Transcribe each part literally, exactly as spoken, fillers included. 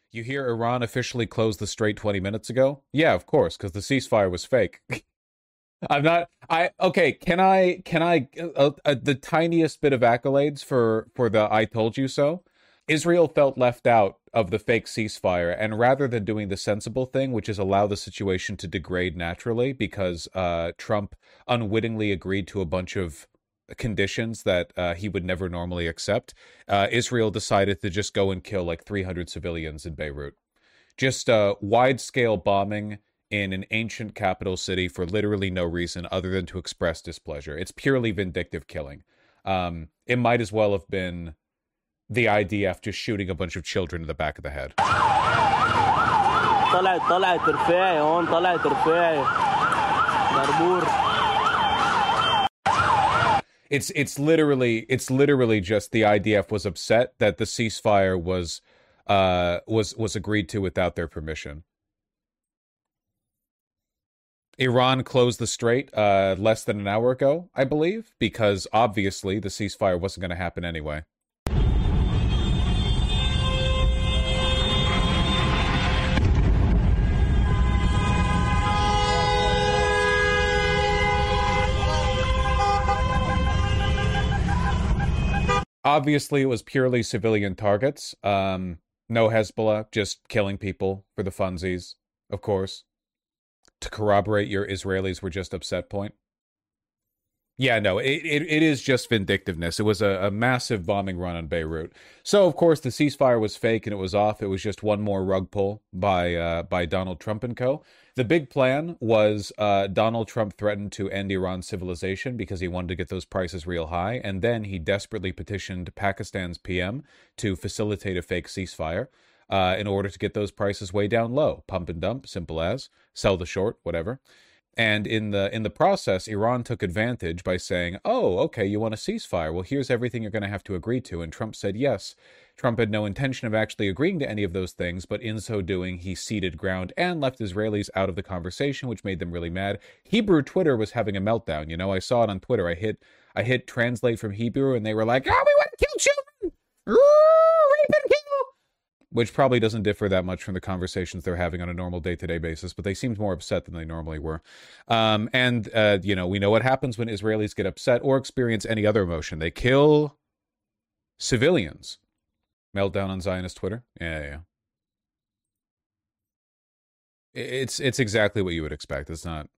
You hear Iran officially closed the strait twenty minutes ago? Yeah, of course, because the ceasefire was fake. I'm not. I okay. Can I? Can I? Uh, uh, the tiniest bit of accolades for for the "I told you so." Israel felt left out of the fake ceasefire, and rather than doing the sensible thing, which is allow the situation to degrade naturally, because uh, Trump unwittingly agreed to a bunch of conditions that uh, he would never normally accept, uh, Israel decided to just go and kill like three hundred civilians in Beirut. Just uh, wide-scale bombing in an ancient capital city for literally no reason other than to express displeasure. It's purely vindictive killing. Um, it might as well have been the I D F just shooting a bunch of children in the back of the head. It's it's literally it's literally just the I D F was upset that the ceasefire was uh was was agreed to without their permission. Iran closed the strait uh less than an hour ago, I believe, because obviously the ceasefire wasn't going to happen anyway. Obviously, it was purely civilian targets. Um, no Hezbollah, just killing people for the funsies, of course. To corroborate your Israelis were just upset point. Yeah, no, it, it, it is just vindictiveness. It was a, a massive bombing run on Beirut. So, of course, the ceasefire was fake and it was off. It was just one more rug pull by uh, by Donald Trump and co. The big plan was uh, Donald Trump threatened to end Iran's civilization because he wanted to get those prices real high. And then he desperately petitioned Pakistan's P M to facilitate a fake ceasefire uh, in order to get those prices way down low. Pump and dump, simple as. Sell the short, whatever. And in the in the process, Iran took advantage by saying, oh, okay, you want a ceasefire? Well, here's everything you're going to have to agree to. And Trump said yes. Trump had no intention of actually agreeing to any of those things, but in so doing, he ceded ground and left Israelis out of the conversation, which made them really mad. Hebrew Twitter was having a meltdown. You know, I saw it on Twitter. I hit I hit translate from Hebrew, and they were like, oh, we want to kill children! Ooh, rape and kill! Which probably doesn't differ that much from the conversations they're having on a normal day-to-day basis, but they seemed more upset than they normally were. Um, and, uh, you know, we know what happens when Israelis get upset or experience any other emotion. They kill civilians. Meltdown on Zionist Twitter? Yeah, yeah. It's, it's exactly what you would expect. It's not...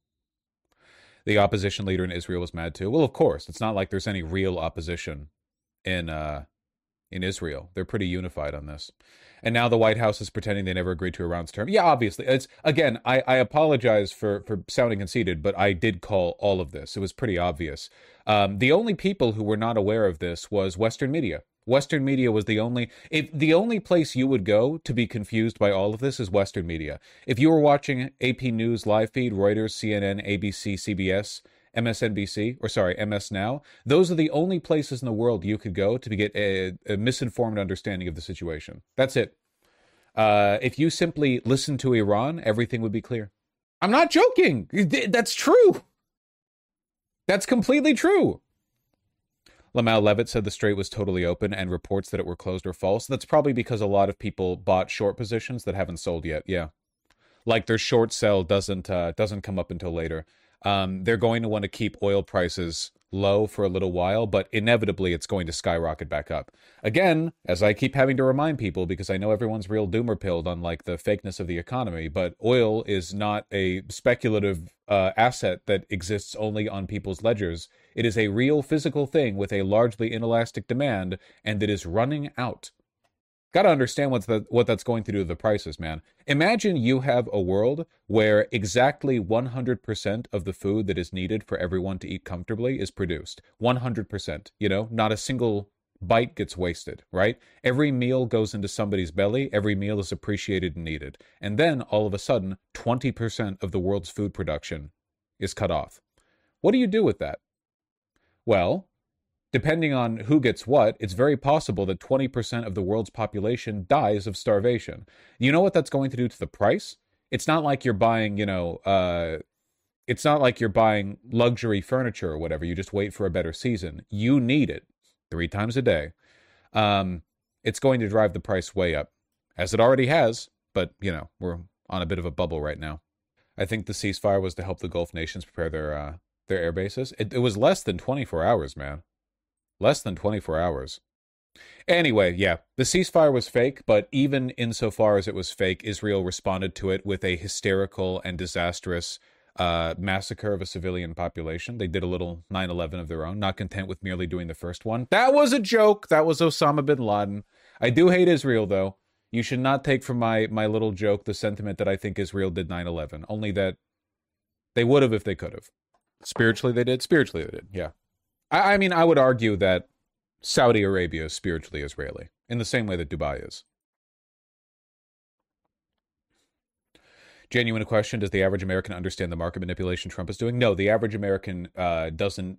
The opposition leader in Israel was mad too. Well, of course. It's not like there's any real opposition in... Uh, in Israel. They're pretty unified on this. And now the White House is pretending they never agreed to Iran's term. Yeah, obviously. It's again, I, I apologize for, for sounding conceited, but I did call all of this. It was pretty obvious. Um, the only people who were not aware of this was Western media. Western media was the only... If the only place you would go to be confused by all of this is Western media. If you were watching A P News live feed, Reuters, C N N, A B C, C B S... M S N B C, or sorry, M S Now, those are the only places in the world you could go to get a, a misinformed understanding of the situation. That's it. Uh, if you simply listen to Iran, everything would be clear. I'm not joking. That's true. That's completely true. Lamau Levitt said the strait was totally open, and reports that it were closed are false. That's probably because a lot of people bought short positions that haven't sold yet. Yeah. Like their short sell doesn't uh, doesn't come up until later. Um, they're going to want to keep oil prices low for a little while, but inevitably it's going to skyrocket back up. Again, as I keep having to remind people, because I know everyone's real doomer pilled on like the fakeness of the economy, but oil is not a speculative uh, asset that exists only on people's ledgers. It is a real physical thing with a largely inelastic demand, and that is running out. Got to understand what's the, what that's going to do to the prices, man. Imagine you have a world where exactly one hundred percent of the food that is needed for everyone to eat comfortably is produced. one hundred percent, you know, not a single bite gets wasted, right? Every meal goes into somebody's belly. Every meal is appreciated and needed. And then all of a sudden, twenty percent of the world's food production is cut off. What do you do with that? Well, depending on who gets what, it's very possible that twenty percent of the world's population dies of starvation. You know what that's going to do to the price? It's not like you're buying, you know, uh, it's not like you're buying luxury furniture or whatever. You just wait for a better season. You need it three times a day. Um, it's going to drive the price way up. as it already has. But, you know, we're on a bit of a bubble right now. I think the ceasefire was to help the Gulf nations prepare their uh, their air bases. It, it was less than twenty-four hours, man. Less than twenty-four hours. Anyway, yeah, the ceasefire was fake, but even insofar as it was fake, Israel responded to it with a hysterical and disastrous uh, massacre of a civilian population. They did a little nine eleven of their own, not content with merely doing the first one. That was a joke. That was Osama bin Laden. I do hate Israel, though. You should not take from my, my little joke the sentiment that I think Israel did nine eleven, only that they would have if they could have. Spiritually, they did. Spiritually, they did, yeah. I, I mean, I would argue that Saudi Arabia is spiritually Israeli, in the same way that Dubai is. Genuine question, does the average American understand the market manipulation Trump is doing? No, the average American uh, doesn't...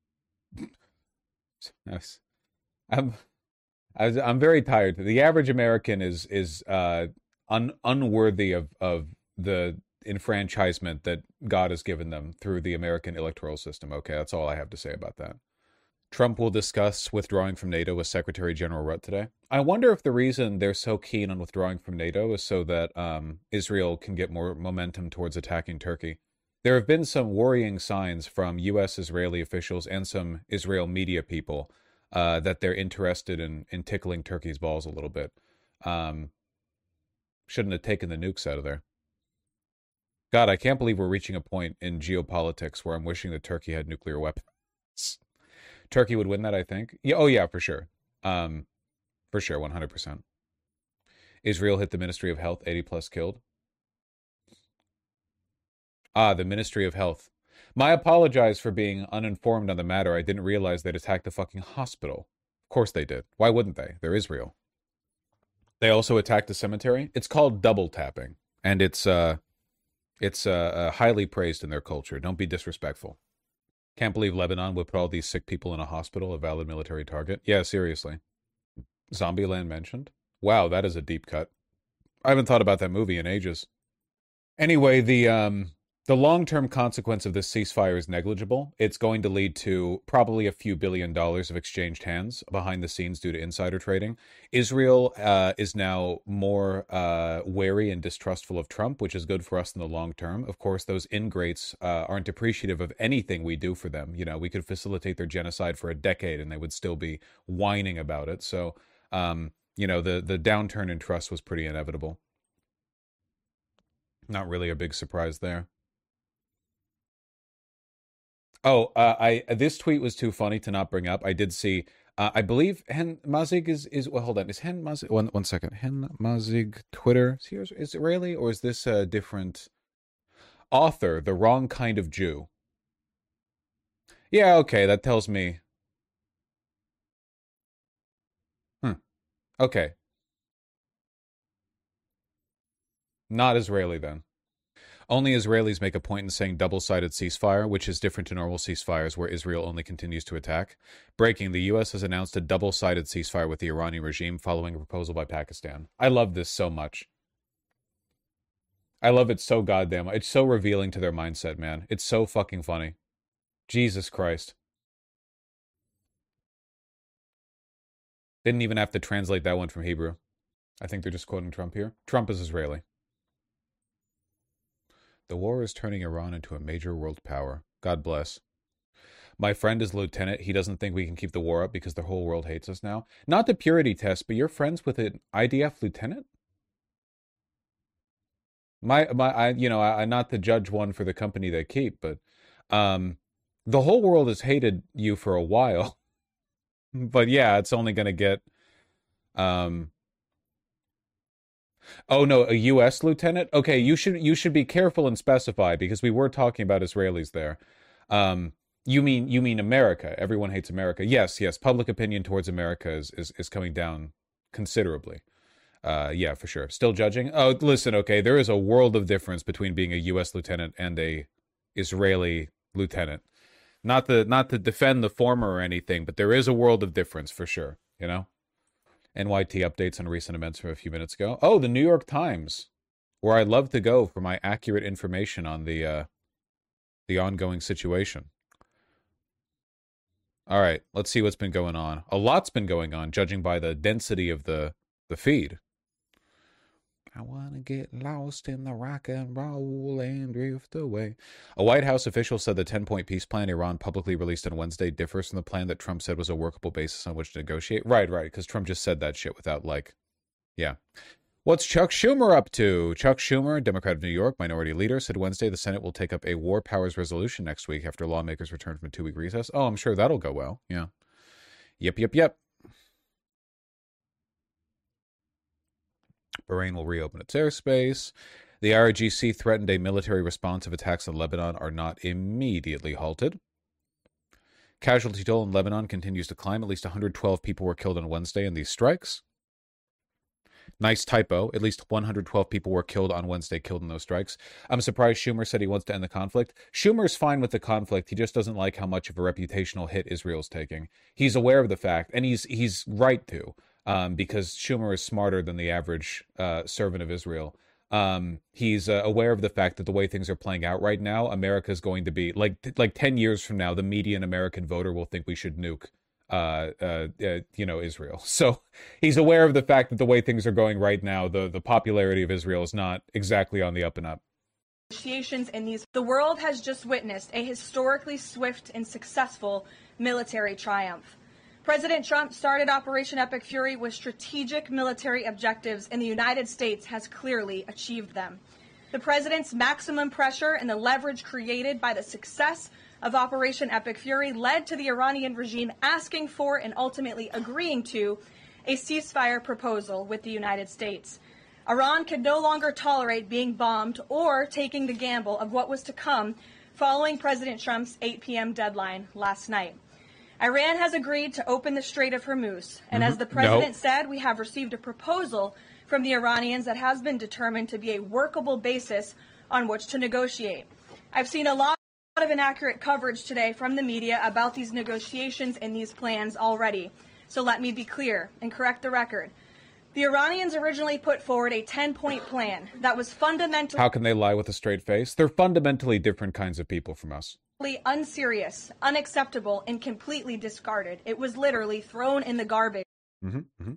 I'm... I was, I'm very tired. The average American is is uh, un, unworthy of, of the enfranchisement that God has given them through the American electoral system. Okay, that's all I have to say about that. Trump will discuss withdrawing from NATO with Secretary General Rutte today. I wonder if the reason they're so keen on withdrawing from NATO is so that um, Israel can get more momentum towards attacking Turkey. There have been some worrying signs from U S Israeli officials and some Israel media people Uh, that they're interested in in tickling Turkey's balls a little bit. Um, shouldn't have taken the nukes out of there. God, I can't believe we're reaching a point in geopolitics where I'm wishing that Turkey had nuclear weapons. Turkey would win that, I think. Yeah, oh yeah, for sure. Um, for sure, one hundred percent. Israel hit the Ministry of Health, eighty plus killed. Ah, the Ministry of Health. My apologize for being uninformed on the matter. I didn't realize they'd attacked the fucking hospital. Of course they did. Why wouldn't they? They're Israel. They also attacked the cemetery. It's called double tapping, and it's uh, it's uh, uh, highly praised in their culture. Don't be disrespectful. Can't believe Lebanon would put all these sick people in a hospital, a valid military target. Yeah, seriously. Zombieland mentioned. Wow, that is a deep cut. I haven't thought about that movie in ages. Anyway, the um. The long-term consequence of this ceasefire is negligible. It's going to lead to probably a few billion dollars of exchanged hands behind the scenes due to insider trading. Israel uh, is now more uh, wary and distrustful of Trump, which is good for us in the long term. Of course, those ingrates uh, aren't appreciative of anything we do for them. You know, we could facilitate their genocide for a decade and they would still be whining about it. So, um, you know, the, the downturn in trust was pretty inevitable. Not really a big surprise there. Oh, uh, I this tweet was too funny to not bring up. I did see. Uh, I believe Hen Mazig is is. Well, hold on. Is Hen Mazig? One one second. Hen Mazig Twitter. Is he Israeli or is this a different author? The wrong kind of Jew. Yeah. Okay. That tells me. Hmm. Okay. Not Israeli then. Only Israelis make a point in saying double-sided ceasefire, which is different to normal ceasefires where Israel only continues to attack. Breaking, the U S has announced a double-sided ceasefire with the Iranian regime following a proposal by Pakistan. I love this so much. I love it so goddamn. It's so revealing to their mindset, man. It's so fucking funny. Jesus Christ. Didn't even have to translate that one from Hebrew. I think they're just quoting Trump here. Trump is Israeli. The war is turning Iran into a major world power. God bless. My friend is a lieutenant. He doesn't think we can keep the war up because the whole world hates us now. Not the purity test, but you're friends with an I D F lieutenant? My, my, I, you know, I, I'm not to judge one for the company they keep, but um, the whole world has hated you for a while. But yeah, it's only going to get... Um, Oh no, a U S lieutenant? Okay, you should you should be careful and specify because we were talking about Israelis there. Um, you mean you mean America? Everyone hates America. Yes, yes. Public opinion towards America is is, is coming down considerably. Uh, yeah, for sure. Still judging? Oh, listen. Okay, there is a world of difference between being a U S lieutenant and a Israeli lieutenant. Not the not to defend the former or anything, but there is a world of difference for sure. You know. N Y T updates on recent events from a few minutes ago. Oh, the New York Times, where I love to go for my accurate information on the uh, the ongoing situation. All right, let's see what's been going on. A lot's been going on, judging by the density of the the feed. I want to get lost in the rock and roll and drift away. A White House official said the ten-point peace plan Iran publicly released on Wednesday differs from the plan that Trump said was a workable basis on which to negotiate. Right, right, because Trump just said that shit without, like, yeah. What's Chuck Schumer up to? Chuck Schumer, Democrat of New York, minority leader, said Wednesday the Senate will take up a war powers resolution next week after lawmakers return from a two-week recess. Oh, I'm sure that'll go well. Yeah. Yep, yep, yep. Bahrain will reopen its airspace. The I R G C threatened a military response if attacks on Lebanon are not immediately halted. Casualty toll in Lebanon continues to climb. At least one hundred twelve people were killed on Wednesday in these strikes. Nice typo. At least one hundred twelve people were killed on Wednesday, killed in those strikes. I'm surprised Schumer said he wants to end the conflict. Schumer's fine with the conflict. He just doesn't like how much of a reputational hit Israel's taking. He's aware of the fact, and he's he's right to, um, because Schumer is smarter than the average uh, servant of Israel. Um, he's uh, aware of the fact that the way things are playing out right now, America is going to be, like, like ten years from now, the median American voter will think we should nuke Uh, uh, uh, you know, Israel. So he's aware of the fact that the way things are going right now, the, the popularity of Israel is not exactly on the up and up. Negotiations in these, the world has just witnessed a historically swift and successful military triumph. President Trump started Operation Epic Fury with strategic military objectives, and the United States has clearly achieved them. The president's maximum pressure and the leverage created by the success of Operation Epic Fury led to the Iranian regime asking for and ultimately agreeing to a ceasefire proposal with the United States. Iran could no longer tolerate being bombed or taking the gamble of what was to come following President Trump's eight p.m. deadline last night. Iran has agreed to open the Strait of Hormuz, and mm-hmm. as the president nope. said, we have received a proposal from the Iranians that has been determined to be a workable basis on which to negotiate. I've seen a lot of inaccurate coverage today from the media about these negotiations and these plans already. So let me be clear and correct the record. The Iranians originally put forward a ten-point plan that was fundamentally... How can they lie with a straight face? They're fundamentally different kinds of people from us. Unserious, unacceptable, and completely discarded. It was literally thrown in the garbage. Mm-hmm, mm-hmm.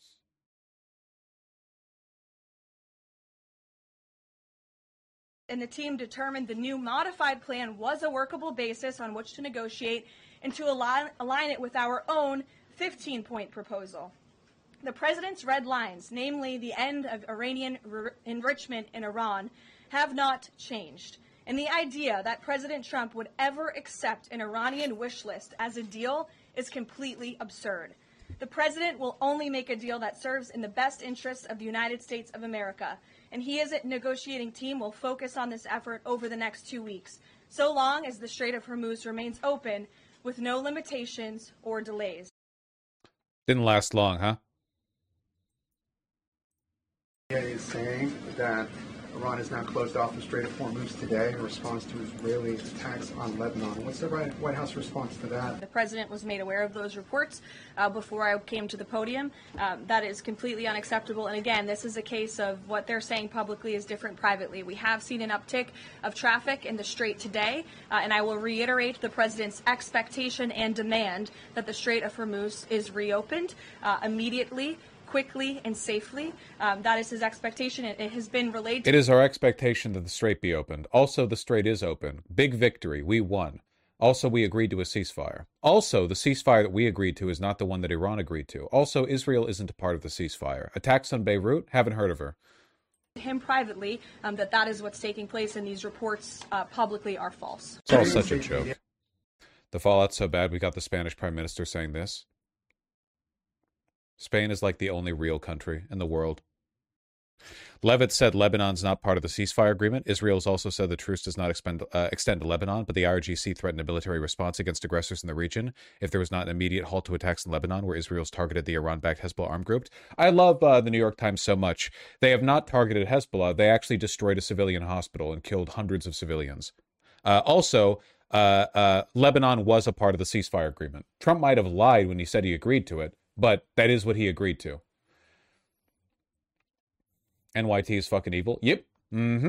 And the team determined the new modified plan was a workable basis on which to negotiate and to align, align it with our own fifteen-point proposal. The president's red lines, namely the end of Iranian enrichment in Iran, have not changed. And the idea that President Trump would ever accept an Iranian wish list as a deal is completely absurd. The president will only make a deal that serves in the best interests of the United States of America, and he as a negotiating team will focus on this effort over the next two weeks, so long as the Strait of Hormuz remains open with no limitations or delays. Didn't last long, huh? Is saying that Iran has now closed off the Strait of Hormuz today in response to Israeli attacks on Lebanon. What's the White House response to that? The president was made aware of those reports uh, before I came to the podium. Um, that is completely unacceptable. And again, this is a case of what they're saying publicly is different privately. We have seen an uptick of traffic in the Strait today, uh, and I will reiterate the president's expectation and demand that the Strait of Hormuz is reopened uh, immediately, quickly and safely. Um, that is his expectation. It, it has been relayed to- It is our expectation that the strait be opened. Also, the strait is open. Big victory. We won. Also, we agreed to a ceasefire. Also, the ceasefire that we agreed to is not the one that Iran agreed to. Also, Israel isn't a part of the ceasefire. Attacks on Beirut? Haven't heard of her. Him privately, um, that that is what's taking place, and these reports uh, publicly are false. It's all such a joke. The fallout's so bad, we got the Spanish Prime Minister saying this. Spain is like the only real country in the world. Levitt said Lebanon's not part of the ceasefire agreement. Israel has also said the truce does not expend, uh, extend to Lebanon, but the I R G C threatened a military response against aggressors in the region if there was not an immediate halt to attacks in Lebanon, where Israel's targeted the Iran-backed Hezbollah armed group. I love uh, the New York Times so much. They have not targeted Hezbollah. They actually destroyed a civilian hospital and killed hundreds of civilians. Uh, also, uh, uh, Lebanon was a part of the ceasefire agreement. Trump might have lied when he said he agreed to it, but that is what he agreed to. N Y T is fucking evil. Yep. Mm-hmm.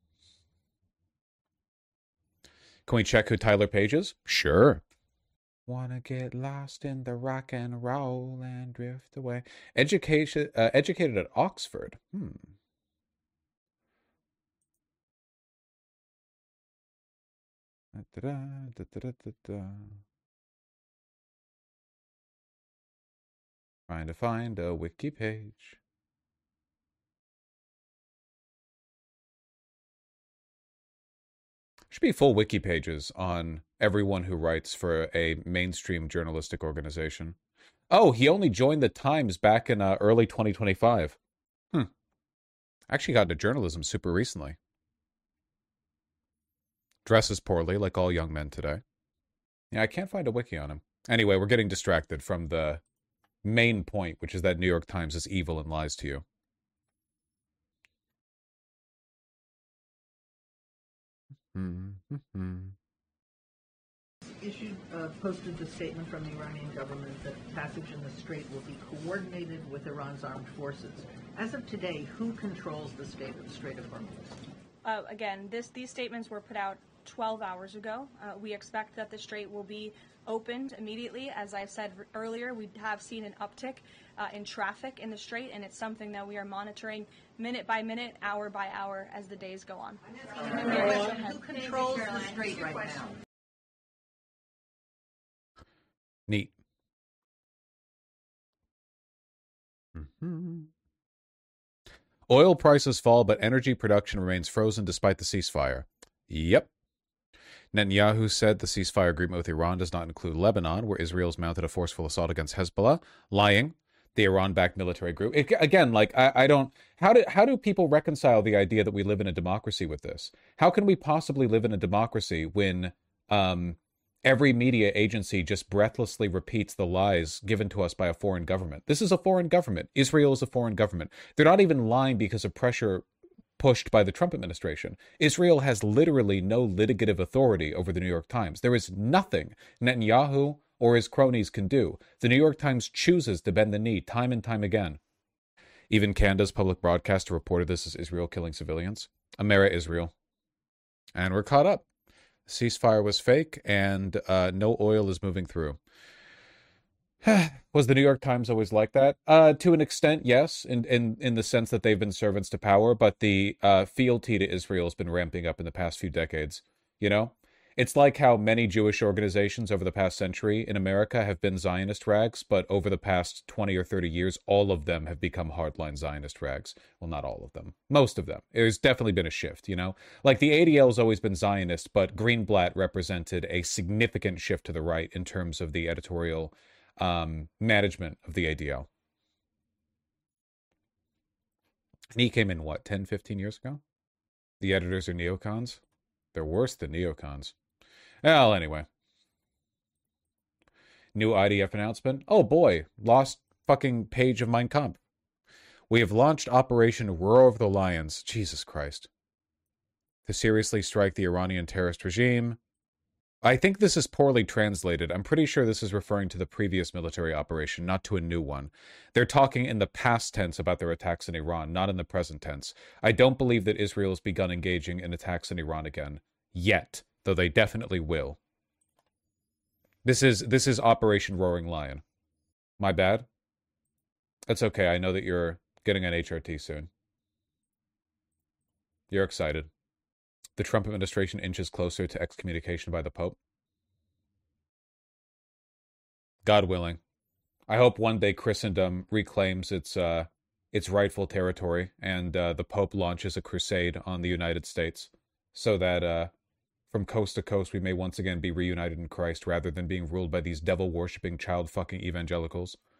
Can we check who Tyler Page is? Sure. Wanna get lost in the rock and roll and drift away. Education, uh, educated at Oxford. Hmm. Da-da-da, da-da-da-da-da. Trying to find a wiki page. Should be full wiki pages on everyone who writes for a mainstream journalistic organization. Oh, he only joined the Times back in uh, early twenty twenty-five. Hmm. Actually got into journalism super recently. Dresses poorly, like all young men today. Yeah, I can't find a wiki on him. Anyway, we're getting distracted from the main point, which is that New York Times is evil and lies to you. Mm-hmm. Issued, uh, posted the statement from the Iranian government that passage in the strait will be coordinated with Iran's armed forces. As of today, who controls the state of the Strait of Hormuz? Uh, again, this, these statements were put out twelve hours ago. Uh, we expect that the strait will be opened immediately. As I said earlier, we have seen an uptick uh, in traffic in the strait, and it's something that we are monitoring minute by minute, hour by hour as the days go on. Uh, who controls the strait right now? Neat. Mm-hmm. Oil prices fall, but energy production remains frozen despite the ceasefire. Yep. Netanyahu said the ceasefire agreement with Iran does not include Lebanon, where Israel's mounted a forceful assault against Hezbollah. Lying. The Iran-backed military group. It, again, like, I, I don't... How do, how do people reconcile the idea that we live in a democracy with this? How can we possibly live in a democracy when um, every media agency just breathlessly repeats the lies given to us by a foreign government? This is a foreign government. Israel is a foreign government. They're not even lying because of pressure pushed by the Trump administration. Israel has literally no litigative authority over the New York Times. There is nothing Netanyahu or his cronies can do. The New York Times chooses to bend the knee time and time again. Even Canada's public broadcaster reported this as Israel killing civilians. Amera Israel. And we're caught up. Ceasefire was fake, and uh, no oil is moving through. Was the New York Times always like that? Uh, to an extent, yes, in, in, in the sense that they've been servants to power, but the uh, fealty to Israel has been ramping up in the past few decades. You know? It's like how many Jewish organizations over the past century in America have been Zionist rags, but over the past twenty or thirty years, all of them have become hardline Zionist rags. Well, not all of them. Most of them. There's definitely been a shift, you know? Like the A D L has always been Zionist, but Greenblatt represented a significant shift to the right in terms of the editorial um, management of the A D L. And he came in, what, ten, fifteen years ago? The editors are neocons? They're worse than neocons. Well, anyway. New I D F announcement. Oh boy, lost fucking page of Mein Kampf. We have launched Operation Roar Over the Lions. Jesus Christ. To seriously strike the Iranian terrorist regime. I think this is poorly translated. I'm pretty sure this is referring to the previous military operation, not to a new one. They're talking in the past tense about their attacks in Iran, not in the present tense. I don't believe that Israel has begun engaging in attacks in Iran again. Yet. Though they definitely will. This is this is Operation Roaring Lion. My bad. That's okay. I know that you're getting an H R T soon. You're excited. The Trump administration inches closer to excommunication by the Pope. God willing. I hope one day Christendom reclaims its uh, its rightful territory and uh, the Pope launches a crusade on the United States so that uh, from coast to coast we may once again be reunited in Christ rather than being ruled by these devil-worshipping, child-fucking evangelicals.